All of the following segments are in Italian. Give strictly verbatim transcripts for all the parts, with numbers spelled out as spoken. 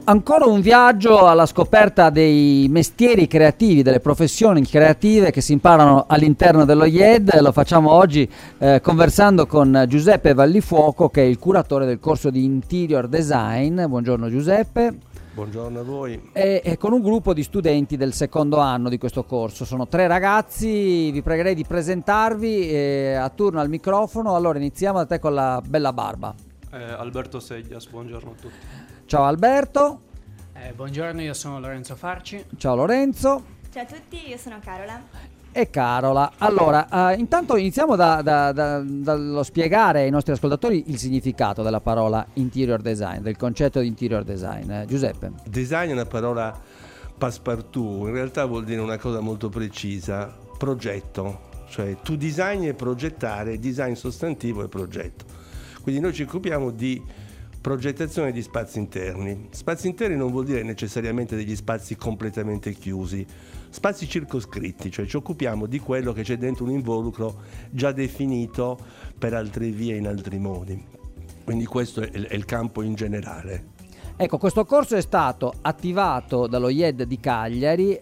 Ancora un viaggio alla scoperta dei mestieri creativi, delle professioni creative che si imparano all'interno dello I E D. Lo facciamo oggi eh, conversando con Giuseppe Vallifuoco, che è il curatore del corso di Interior Design. Buongiorno Giuseppe. Buongiorno a voi. E, e con un gruppo di studenti del secondo anno di questo corso. Sono tre ragazzi, vi pregherei di presentarvi eh, a turno al microfono. Allora iniziamo da te con la bella barba. Eh, Alberto Seglias, buongiorno a tutti. Ciao Alberto. Eh, buongiorno, io sono Lorenzo Farci. Ciao Lorenzo. Ciao a tutti, io sono Carola. E Carola. Allora, eh, intanto iniziamo da, da, da, dallo spiegare ai nostri ascoltatori il significato della parola interior design, del concetto di interior design. Eh, Giuseppe. Design è una parola passepartout, in realtà vuol dire una cosa molto precisa, progetto, cioè tu design e progettare, design sostantivo e progetto. Quindi noi ci occupiamo di progettazione di spazi interni. Spazi interni non vuol dire necessariamente degli spazi completamente chiusi, spazi circoscritti, cioè ci occupiamo di quello che c'è dentro un involucro già definito per altre vie in altri modi. Quindi questo è il campo in generale. Ecco, questo corso è stato attivato dallo I E D di Cagliari,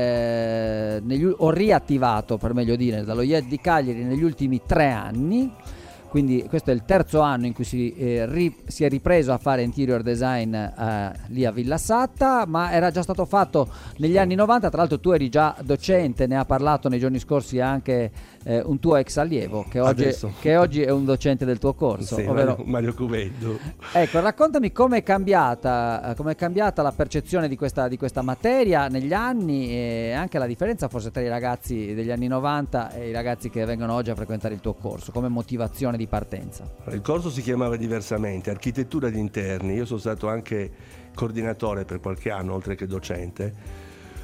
eh, negli, o riattivato per meglio dire, dallo I E D di Cagliari negli ultimi tre anni. Quindi questo è il terzo anno in cui si, eh, ri, si è ripreso a fare interior design eh, lì a Villassata, ma era già stato fatto negli anni novanta. Tra l'altro tu eri già docente, ne ha parlato nei giorni scorsi anche eh, un tuo ex allievo che oggi, che oggi è un docente del tuo corso, sì, ovvero Mario, Mario Cuveddo. Ecco, raccontami come è cambiata, come è cambiata la percezione di questa, di questa materia negli anni e anche la differenza forse tra i ragazzi degli anni novanta e i ragazzi che vengono oggi a frequentare il tuo corso, come motivazione di partenza. Il corso si chiamava diversamente, architettura di interni. Io sono stato anche coordinatore per qualche anno, oltre che docente.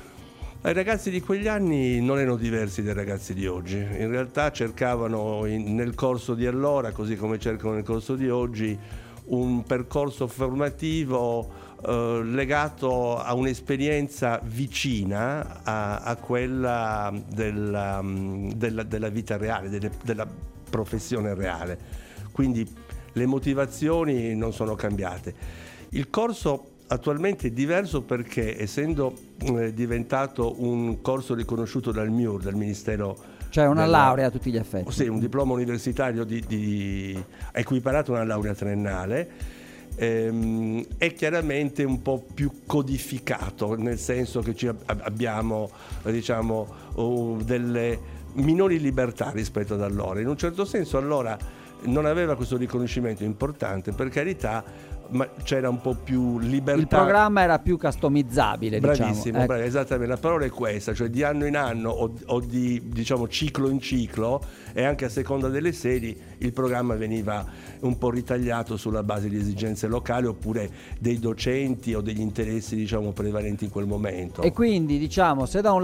I ragazzi di quegli anni non erano diversi dai ragazzi di oggi. In realtà cercavano in, nel corso di allora, così come cercano nel corso di oggi, un percorso formativo eh, legato a un'esperienza vicina a, a quella della, della, della vita reale, delle, della professione reale. Quindi le motivazioni non sono cambiate. Il corso attualmente è diverso perché, essendo eh, diventato un corso riconosciuto dal M I U R, dal Ministero, cioè una della, laurea a tutti gli effetti, sì, un diploma universitario di, di, equiparato a una laurea triennale, ehm, è chiaramente un po' più codificato, nel senso che ci abbiamo diciamo uh, delle minori libertà rispetto ad allora. In un certo senso allora non aveva questo riconoscimento importante, per carità, ma c'era un po' più libertà. Il programma era più customizzabile, bravissimo, diciamo. Brav- esattamente, la parola è questa, cioè di anno in anno o, o di diciamo ciclo in ciclo, e anche a seconda delle sedi il programma veniva un po' ritagliato sulla base di esigenze locali oppure dei docenti o degli interessi diciamo prevalenti in quel momento. E quindi diciamo, se da un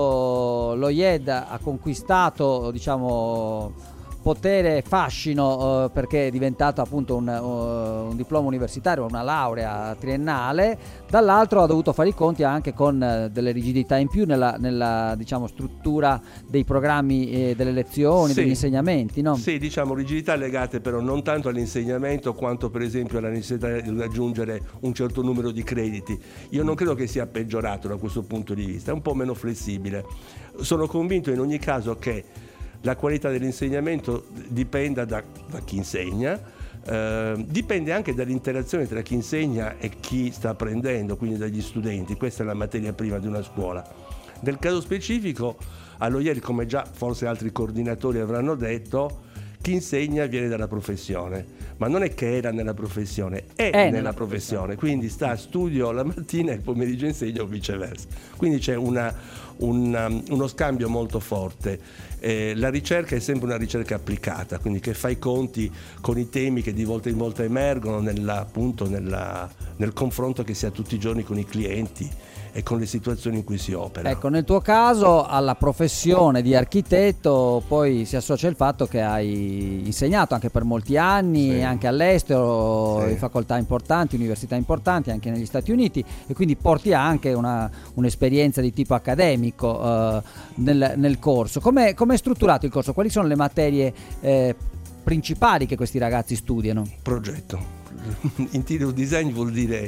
lato lo I E D ha conquistato diciamo potere e fascino uh, perché è diventato appunto un, uh, un diploma universitario, una laurea triennale, dall'altro ha dovuto fare i conti anche con uh, delle rigidità in più nella, nella diciamo struttura dei programmi e delle lezioni, sì, degli insegnamenti, no? Sì, diciamo rigidità legate però non tanto all'insegnamento quanto per esempio alla necessità di raggiungere un certo numero di crediti. Io non credo che sia peggiorato da questo punto di vista, è un po' meno flessibile. Sono convinto in ogni caso che la qualità dell'insegnamento dipenda da, da chi insegna, eh, dipende anche dall'interazione tra chi insegna e chi sta apprendendo, quindi dagli studenti. Questa è la materia prima di una scuola. Nel caso specifico, allo I E D, come già forse altri coordinatori avranno detto, chi insegna viene dalla professione, ma non è che era nella professione, è, è nella professione, quindi sta a studio la mattina e il pomeriggio insegna o viceversa. Quindi c'è una, una, uno scambio molto forte. Eh, la ricerca è sempre una ricerca applicata, quindi che fa i conti con i temi che di volta in volta emergono nella, appunto nella, nel confronto che si ha tutti i giorni con i clienti e con le situazioni in cui si opera. Ecco, nel tuo caso alla professione di architetto poi si associa il fatto che hai insegnato anche per molti anni, sì, anche all'estero, sì, in facoltà importanti, università importanti, anche negli Stati Uniti, e quindi porti anche una, un'esperienza di tipo accademico eh, nel, nel corso. Come è strutturato il corso? Quali sono le materie eh, principali che questi ragazzi studiano? Progetto. Interior design vuol dire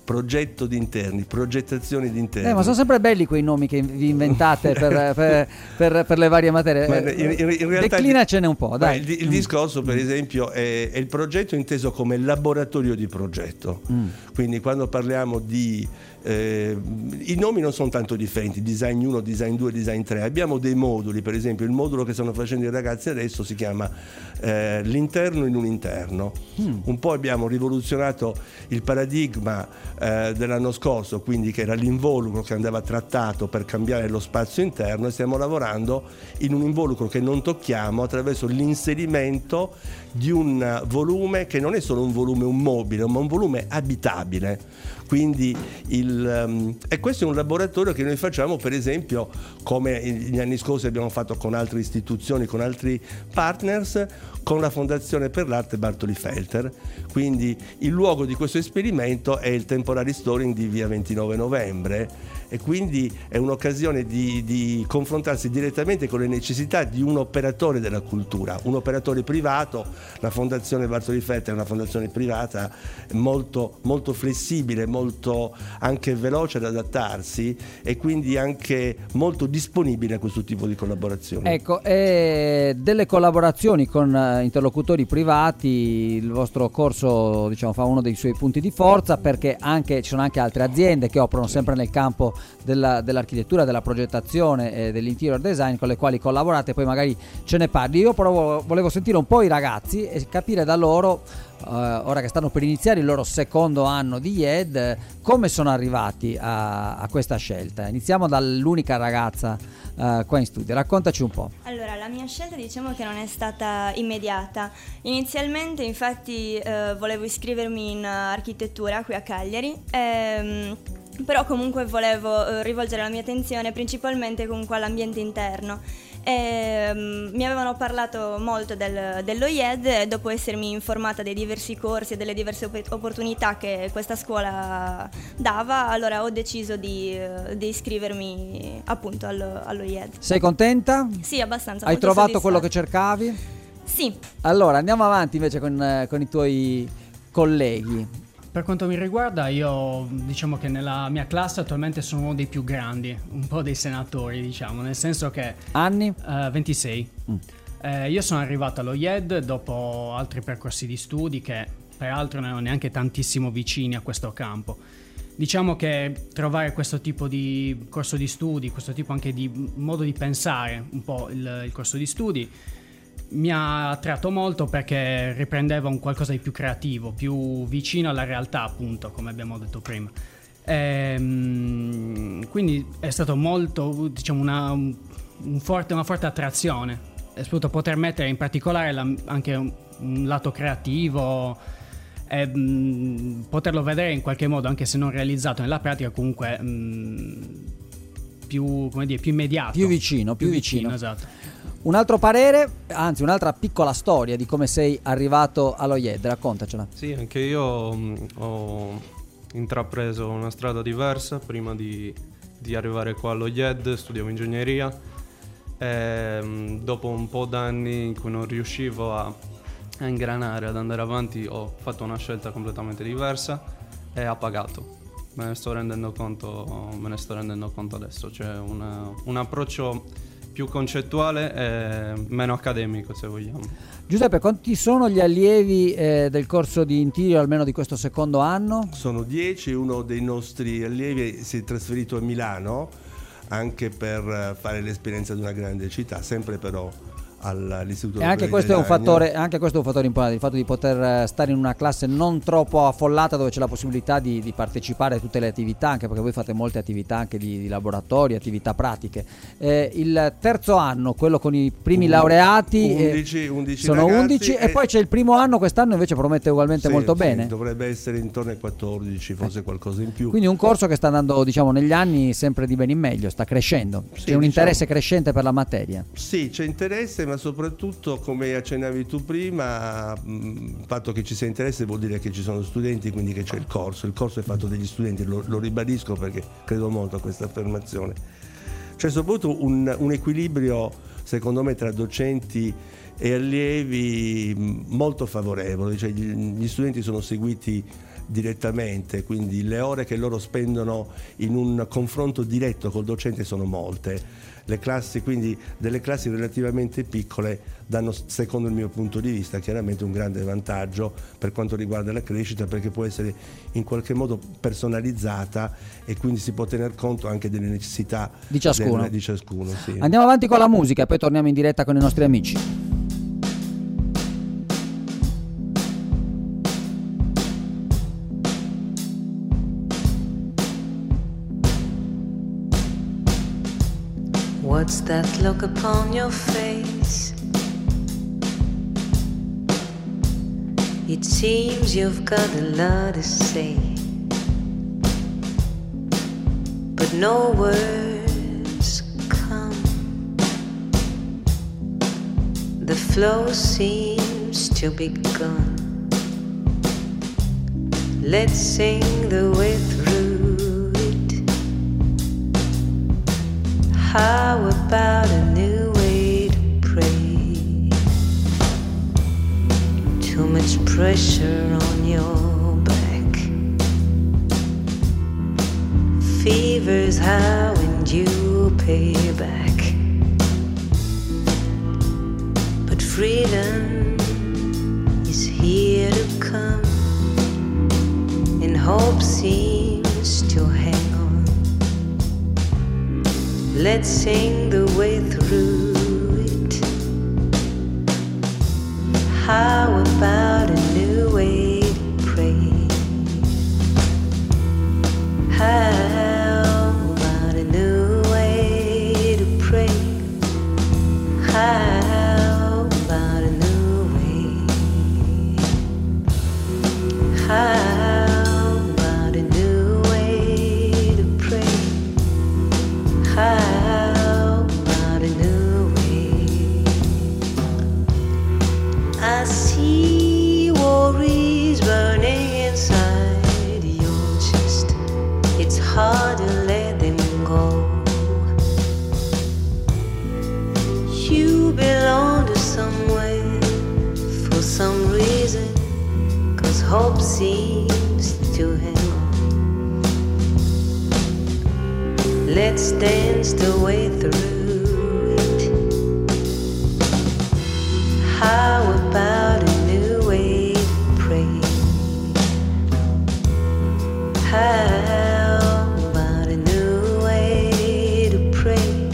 progetto di interni, progettazione di interni. Eh, ma sono sempre belli quei nomi che vi inventate per, per, per, per le varie materie. Ma in, in, in realtà declinacene un po', dai. Il, il mm. discorso, per esempio, è, è il progetto inteso come laboratorio di progetto. Mm. Quindi quando parliamo di Eh, i nomi non sono tanto differenti, design uno, design due, design tre. Abbiamo dei moduli, per esempio il modulo che stanno facendo i ragazzi adesso si chiama eh, l'interno in un interno. Mm. Un po' abbiamo rivoluzionato il paradigma eh, dell'anno scorso, quindi che era l'involucro che andava trattato per cambiare lo spazio interno, e stiamo lavorando in un involucro che non tocchiamo attraverso l'inserimento di un volume che non è solo un volume un mobile, ma un volume abitabile. Quindi il, um, e questo è un laboratorio che noi facciamo, per esempio, come negli anni scorsi abbiamo fatto con altre istituzioni, con altri partners, con la Fondazione per l'Arte Bartoli Felter. Quindi il luogo di questo esperimento è il Temporary Storing di via ventinove novembre, e quindi è un'occasione di, di confrontarsi direttamente con le necessità di un operatore della cultura, un operatore privato. La Fondazione Bartoli Felter è una fondazione privata molto, molto flessibile, molto anche veloce ad adattarsi, e quindi anche molto disponibile a questo tipo di collaborazione. Ecco, e delle collaborazioni con interlocutori privati, il vostro corso, diciamo, fa uno dei suoi punti di forza, perché anche ci sono anche altre aziende che operano sempre nel campo della, dell'architettura, della progettazione e dell'interior design, con le quali collaborate. Poi magari ce ne parli. Io però volevo sentire un po' i ragazzi e capire da loro, uh, ora che stanno per iniziare il loro secondo anno di I E D, come sono arrivati a, a questa scelta. Iniziamo dall'unica ragazza uh, qua in studio, raccontaci un po'. Allora, la mia scelta, diciamo che non è stata immediata. Inizialmente, infatti, eh, volevo iscrivermi in architettura qui a Cagliari, ehm, però comunque volevo eh, rivolgere la mia attenzione principalmente comunque all'ambiente interno. E, um, mi avevano parlato molto del, dello I E D, e dopo essermi informata dei diversi corsi e delle diverse op- opportunità che questa scuola dava, allora ho deciso di, uh, di iscrivermi appunto allo, allo I E D. Sei contenta? Sì, abbastanza. Hai molto trovato quello che soddisfatta. cercavi? Sì. Allora andiamo avanti invece con, con i tuoi colleghi. Per quanto mi riguarda, io diciamo che nella mia classe attualmente sono uno dei più grandi, un po' dei senatori, diciamo, nel senso che... Anni? Uh, ventisei. Mm. Eh, io sono arrivato allo I E D dopo altri percorsi di studi che peraltro non erano neanche tantissimo vicini a questo campo. Diciamo che trovare questo tipo di corso di studi, questo tipo anche di modo di pensare un po' il, il corso di studi, mi ha attratto molto perché riprendeva un qualcosa di più creativo, più vicino alla realtà, appunto, come abbiamo detto prima. Ehm, quindi è stato molto, diciamo, una, un forte, una forte attrazione, è soprattutto poter mettere in particolare la, anche un, un lato creativo e mh, poterlo vedere in qualche modo, anche se non realizzato nella pratica, comunque mh, più, come dire, più immediato, più vicino, più, più vicino. vicino, esatto. Un altro parere, anzi un'altra piccola storia di come sei arrivato allo I E D, raccontacela. Sì, anche io mh, ho intrapreso una strada diversa prima di, di arrivare qua allo I E D. Studiavo ingegneria e mh, dopo un po' d'anni in cui non riuscivo a, a ingranare, ad andare avanti, ho fatto una scelta completamente diversa e ha pagato. Me ne sto rendendo conto, me ne sto rendendo conto adesso. C'è una, un approccio più concettuale e meno accademico, se vogliamo. Giuseppe, quanti sono gli allievi eh, del corso di interior, almeno di questo secondo anno? Sono dieci, uno dei nostri allievi si è trasferito a Milano anche per fare l'esperienza di una grande città, sempre però all'Istituto E anche questo, è un fattore, anche questo è un fattore importante, il fatto di poter stare in una classe non troppo affollata, dove c'è la possibilità di, di partecipare a tutte le attività, anche perché voi fate molte attività anche di, di laboratorio, attività pratiche. Eh, il terzo anno, quello con i primi Un, laureati, undici, eh, undici sono ragazzi, undici, e, e poi c'è il primo anno, quest'anno invece promette ugualmente sì, molto sì, bene. Dovrebbe essere intorno ai quattordici, forse eh. qualcosa in più. Quindi un corso che sta andando, diciamo, negli anni sempre di bene in meglio, sta crescendo. Sì, c'è un diciamo, interesse crescente per la materia. Sì, c'è interesse, ma soprattutto, come accennavi tu prima, il fatto che ci sia interesse vuol dire che ci sono studenti, quindi che c'è il corso. Il corso è fatto dagli studenti, lo, lo ribadisco perché credo molto a questa affermazione. C'è soprattutto un, un equilibrio, secondo me, tra docenti e allievi molto favorevole, cioè gli, gli studenti sono seguiti direttamente, quindi le ore che loro spendono in un confronto diretto col docente sono molte. Le classi, quindi delle classi relativamente piccole, danno, secondo il mio punto di vista, chiaramente un grande vantaggio per quanto riguarda la crescita, perché può essere in qualche modo personalizzata e quindi si può tener conto anche delle necessità di ciascuno. Del, di ciascuno sì. Andiamo avanti con la musica e poi torniamo in diretta con i nostri amici. What's that look upon your face? It seems you've got a lot to say, but no words come. The flow seems to be gone. Let's sing the way through. How about a new way to pray? Too much pressure on your back. Fever's how and you pay back. But freedom is here to come, and hope seems to hang on. Let's sing the way through it. How about a new way to pray? How about a new way to pray? How about a new way? How about a new way to pray? How I see worries burning inside your chest. It's hard to let them go. You belong to somewhere for some reason, 'cause hope seems to hang on. Let's dance the way through. How about a new way to pray? How about a new way to pray?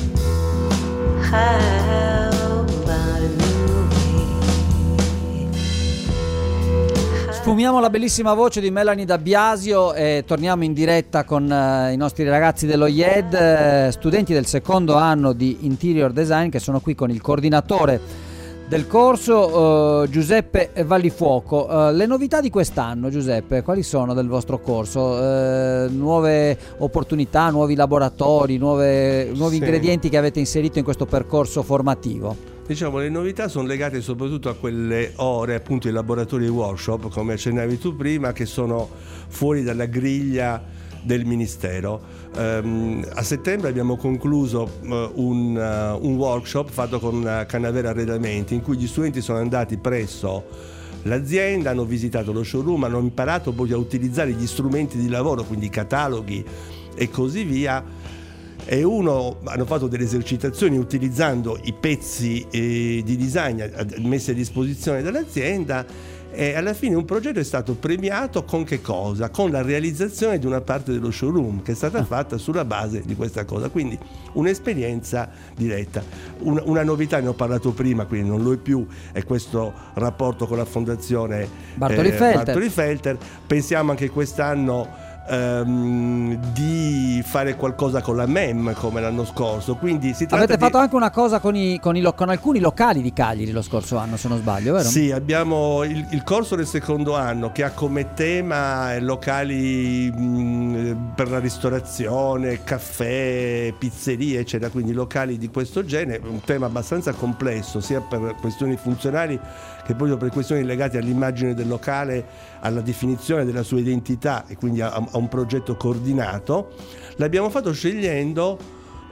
How about a new way? Sfumiamo la bellissima voce di Melanie D'Abbiasio e torniamo in diretta con uh, i nostri ragazzi dello I E D, uh, studenti del secondo anno di Interior Design, che sono qui con il coordinatore del corso, uh, Giuseppe Vallifuoco. Uh, le novità di quest'anno, Giuseppe, quali sono del vostro corso? Uh, nuove opportunità, nuovi laboratori, nuove, nuovi sì. ingredienti che avete inserito in questo percorso formativo? Diciamo, le novità sono legate soprattutto a quelle ore, appunto, i laboratori e workshop, come accennavi tu prima, che sono fuori dalla griglia del Ministero. Um, a settembre abbiamo concluso uh, un, uh, un workshop fatto con uh, Canavera Arredamenti, in cui gli studenti sono andati presso l'azienda, hanno visitato lo showroom, hanno imparato poi a utilizzare gli strumenti di lavoro, quindi i cataloghi e così via, e uno hanno fatto delle esercitazioni utilizzando i pezzi eh, di design messi a disposizione dall'azienda, e alla fine un progetto è stato premiato con che cosa? Con la realizzazione di una parte dello showroom che è stata fatta sulla base di questa cosa, quindi un'esperienza diretta. Una, una novità, ne ho parlato prima, quindi non lo è più, è questo rapporto con la fondazione Bartoli, eh, Felter. Bartoli Felter. Pensiamo anche quest'anno Um, di fare qualcosa con la M E M come l'anno scorso, quindi si tratta avete di... fatto anche una cosa con, i, con, i, con alcuni locali di Cagliari lo scorso anno, se non sbaglio, vero? Sì, abbiamo il, il corso del secondo anno che ha come tema locali mh, per la ristorazione, caffè, pizzerie eccetera, quindi locali di questo genere, un tema abbastanza complesso sia per questioni funzionali che poi per questioni legate all'immagine del locale, alla definizione della sua identità e quindi a, a un progetto coordinato. L'abbiamo fatto scegliendo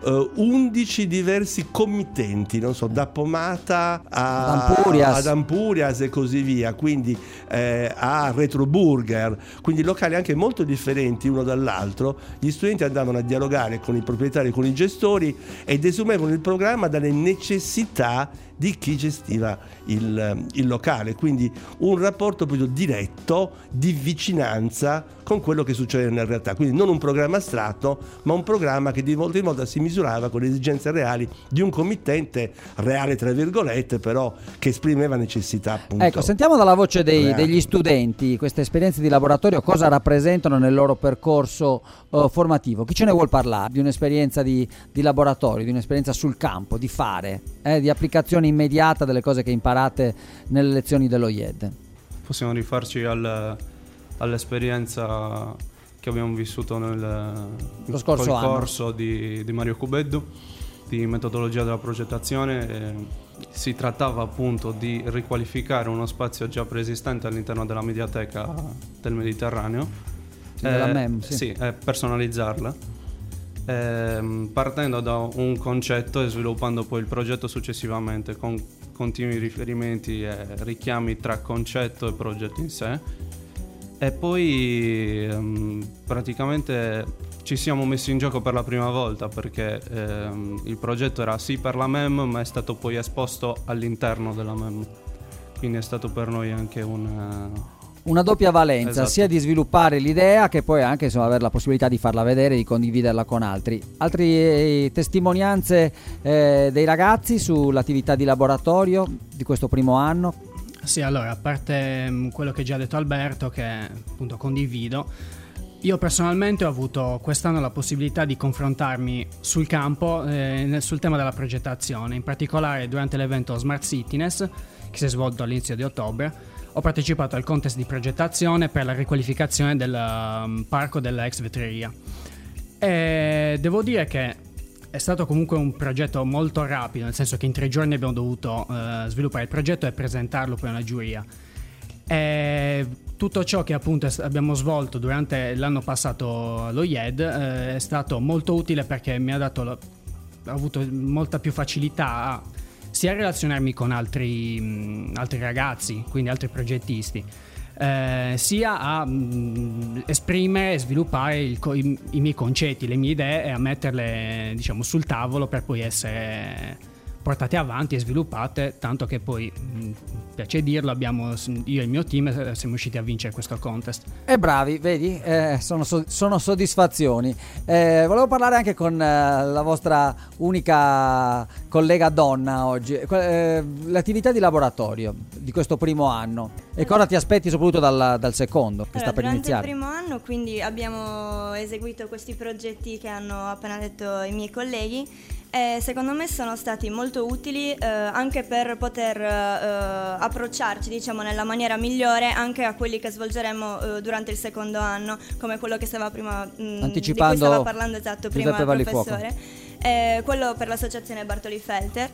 uh, undici diversi committenti, non so, da Pomata a, ad Ampurias. ad Ampurias e così via, quindi eh, a Retroburger, quindi locali anche molto differenti uno dall'altro. Gli studenti andavano a dialogare con i proprietari, con i gestori, e desumevano il programma dalle necessità di chi gestiva il, il locale, quindi un rapporto proprio diretto, di vicinanza con quello che succede nella realtà, quindi non un programma astratto, ma un programma che di volta in volta si misurava con le esigenze reali di un committente, reale tra virgolette, però che esprimeva necessità, appunto. Ecco, sentiamo dalla voce dei, reali. degli studenti queste esperienze di laboratorio, cosa rappresentano nel loro percorso uh, formativo. Chi ce ne vuol parlare di un'esperienza di, di laboratorio, di un'esperienza sul campo, di fare, eh, di applicazione immediata delle cose che imparate nelle lezioni dello I E D? Possiamo rifarci al, all'esperienza che abbiamo vissuto nel Lo scorso col anno. corso di, di Mario Cubeddu di metodologia della progettazione. Eh, si trattava appunto di riqualificare uno spazio già preesistente all'interno della Mediateca del Mediterraneo, Sì, della M E M, sì. sì, e personalizzarla. Ehm, partendo da un concetto e sviluppando poi il progetto successivamente con continui riferimenti e richiami tra concetto e progetto in sé, e poi ehm, praticamente ci siamo messi in gioco per la prima volta, perché ehm, il progetto era sì per la M E M, ma è stato poi esposto all'interno della M E M, quindi è stato per noi anche un Una doppia valenza, Esatto. sia di sviluppare l'idea che poi anche insomma, avere la possibilità di farla vedere e di condividerla con altri. Altre eh, testimonianze eh, dei ragazzi sull'attività di laboratorio di questo primo anno? Sì, allora, a parte mh, quello che già ha detto Alberto, che appunto condivido, io personalmente ho avuto quest'anno la possibilità di confrontarmi sul campo eh, nel, sul tema della progettazione, in particolare durante l'evento Smart Cityness, che si è svolto all'inizio di ottobre. Ho partecipato al contest di progettazione per la riqualificazione del um, parco della ex vetreria, e devo dire che è stato comunque un progetto molto rapido, nel senso che in tre giorni abbiamo dovuto uh, sviluppare il progetto e presentarlo poi a una giuria. E tutto ciò che appunto abbiamo svolto durante l'anno passato allo I E D eh, è stato molto utile, perché mi ha dato la, ho avuto molta più facilità a sia a relazionarmi con altri, mh, altri ragazzi, quindi altri progettisti, eh, sia a mh, esprimere e sviluppare il, i, i miei concetti, le mie idee, e a metterle, diciamo, sul tavolo per poi essere portate avanti e sviluppate, tanto che poi, mh, piace dirlo, abbiamo, io e il mio team siamo riusciti a vincere questo contest. E bravi, vedi, eh, sono, so- sono soddisfazioni. Eh, volevo parlare anche con eh, la vostra unica collega donna oggi, eh, l'attività di laboratorio di questo primo anno, e cosa ti aspetti soprattutto dal, dal secondo che Allora, sta per durante iniziare? il primo anno quindi abbiamo eseguito questi progetti che hanno appena detto i miei colleghi, e secondo me sono stati molto utili eh, anche per poter eh, approcciarci, diciamo, nella maniera migliore anche a quelli che svolgeremo eh, durante il secondo anno, come quello che stava prima mh, Anticipando di cui stava parlando esatto prima Giuseppe il Vallifuoco. professore, eh, quello per l'associazione Bartoli Felter.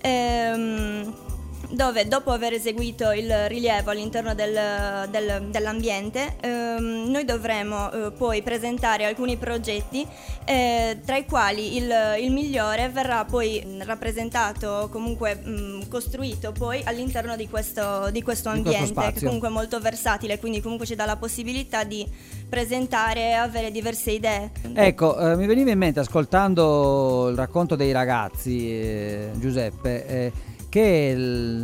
Ehm, dove dopo aver eseguito il rilievo all'interno del, del, dell'ambiente ehm, noi dovremo eh, poi presentare alcuni progetti eh, tra i quali il, il migliore verrà poi rappresentato, comunque mh, costruito poi all'interno di questo, di questo Di questo ambiente, spazio. che comunque è molto versatile, quindi comunque ci dà la possibilità di presentare e avere diverse idee. Ecco, eh, mi veniva in mente ascoltando il racconto dei ragazzi, eh, Giuseppe, eh, che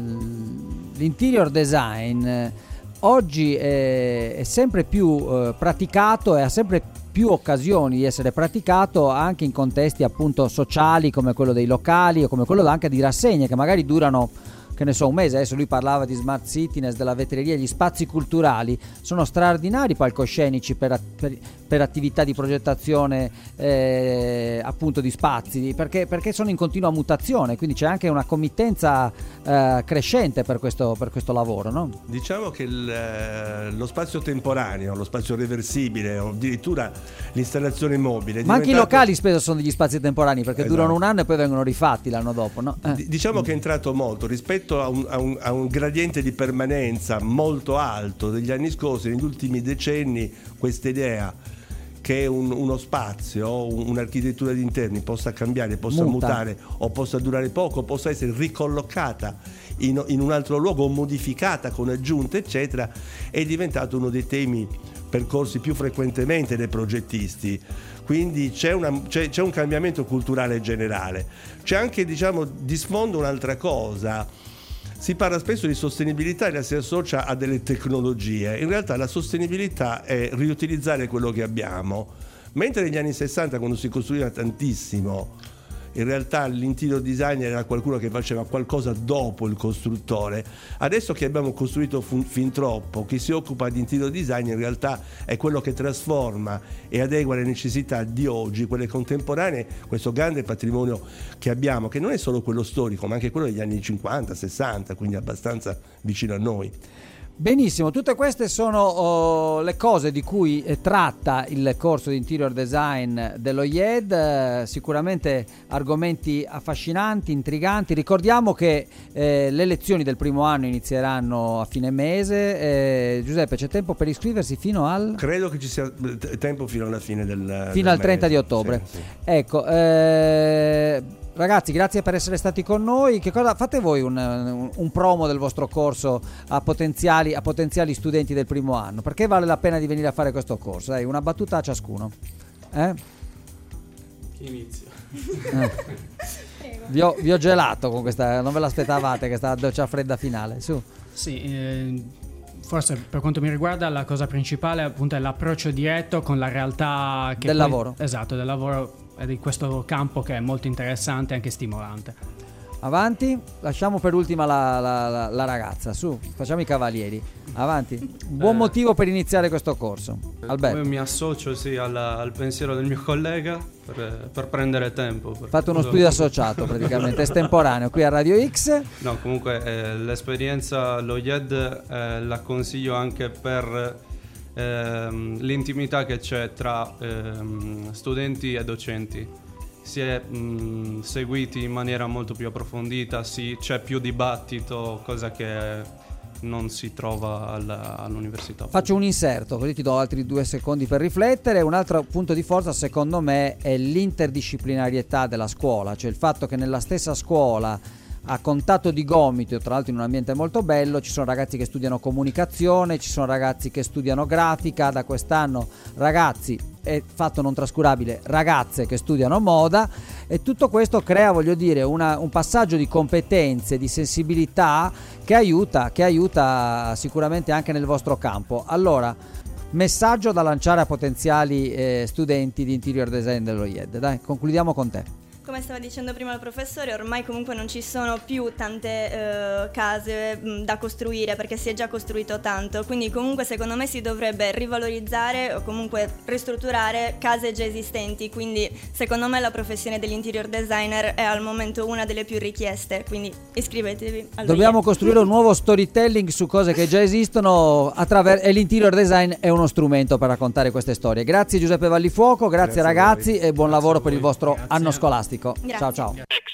l- l'interior design eh, oggi è, è sempre più eh, praticato e ha sempre più occasioni di essere praticato anche in contesti appunto sociali, come quello dei locali o come quello anche di rassegne che magari durano, che ne so, un mese. Adesso lui parlava di Smart Cityness, della vetreria. Gli spazi culturali sono straordinari palcoscenici per, per, per attività di progettazione eh, appunto di spazi, perché, perché sono in continua mutazione, quindi c'è anche una committenza eh, crescente per questo, per questo lavoro, no? Diciamo che il, lo spazio temporaneo, lo spazio reversibile o addirittura l'installazione mobile, ma anche i diventato... locali spesso sono degli spazi temporanei, perché Esatto. durano un anno e poi vengono rifatti l'anno dopo, no? Eh. D- diciamo che è entrato molto rispetto a un, a, un, a un gradiente di permanenza molto alto degli anni scorsi. Negli ultimi decenni questa idea che un, uno spazio, un, un'architettura di interni possa cambiare, possa Muta. mutare o possa durare poco, possa essere ricollocata in, in un altro luogo o modificata con aggiunte eccetera, è diventato uno dei temi percorsi più frequentemente dai progettisti. Quindi c'è, una, c'è, c'è un cambiamento culturale generale. C'è anche, diciamo, di sfondo un'altra cosa. Si parla spesso di sostenibilità e la si associa a delle tecnologie. In realtà la sostenibilità è riutilizzare quello che abbiamo. Mentre negli anni sessanta, quando si costruiva tantissimo, in realtà l'interior designer era qualcuno che faceva qualcosa dopo il costruttore. Adesso che abbiamo costruito fin, fin troppo, chi si occupa di interior design in realtà è quello che trasforma e adegua le necessità di oggi, quelle contemporanee, questo grande patrimonio che abbiamo, che non è solo quello storico, ma anche quello degli anni cinquanta, sessanta, quindi abbastanza vicino a noi. Benissimo, tutte queste sono oh, le cose di cui eh, tratta il corso di interior design dello I E D, eh, sicuramente argomenti affascinanti, intriganti. Ricordiamo che eh, le lezioni del primo anno inizieranno a fine mese. eh, Giuseppe, c'è tempo per iscriversi fino al... Credo che ci sia tempo fino alla fine del fino del al trenta mese. di ottobre. Sì, sì. Ecco, eh, ragazzi, grazie per essere stati con noi. Che cosa fate voi un, un, un promo del vostro corso a potenziali, a potenziali studenti del primo anno? Perché vale la pena di venire a fare questo corso? Dai, una battuta a ciascuno. Eh? Chi inizia? Eh. Vi ho, vi ho gelato con questa, non ve l'aspettavate questa doccia fredda finale, su. Sì, eh, forse per quanto mi riguarda la cosa principale appunto è l'approccio diretto con la realtà che Del poi- lavoro. Esatto, del lavoro e di questo campo che è molto interessante e anche stimolante. Avanti, lasciamo per ultima la, la, la, la ragazza, su, facciamo i cavalieri. Avanti, buon Eh. motivo per iniziare questo corso. Alberto, Poi mi associo sì, alla- al pensiero del mio collega per, per prendere tempo. perché fate uno cosa- studio associato praticamente, estemporaneo qui a Radio X. No, comunque eh, l'esperienza allo I E D eh, la consiglio anche per ehm, l'intimità che c'è tra ehm, studenti e docenti. Si è mh, seguiti in maniera molto più approfondita, si, c'è più dibattito, cosa che non si trova alla- all'università. Faccio un inserto, così ti do altri due secondi per riflettere. Un altro punto di forza secondo me è l'interdisciplinarietà della scuola, cioè il fatto che nella stessa scuola, a contatto di gomito, tra l'altro in un ambiente molto bello, ci sono ragazzi che studiano comunicazione, ci sono ragazzi che studiano grafica, da quest'anno ragazzi, è fatto non trascurabile, ragazze che studiano moda, e tutto questo crea, voglio dire, una, un passaggio di competenze, di sensibilità che aiuta, che aiuta sicuramente anche nel vostro campo. Allora, messaggio da lanciare a potenziali eh, studenti di interior design dello I E D. Dai, concludiamo con te. Come stava dicendo prima il professore, ormai comunque non ci sono più tante eh, case mh, da costruire perché si è già costruito tanto, quindi comunque secondo me si dovrebbe rivalorizzare o comunque ristrutturare case già esistenti, quindi secondo me la professione dell'interior designer è al momento una delle più richieste, quindi iscrivetevi allo Dobbiamo I E D. costruire un nuovo storytelling su cose che già esistono attraver- e l'interior design è uno strumento per raccontare queste storie. Grazie Giuseppe Vallifuoco, grazie, Grazie a ragazzi voi. e buon Grazie lavoro a per il voi. vostro Grazie. anno scolastico. Grazie. Ciao ciao.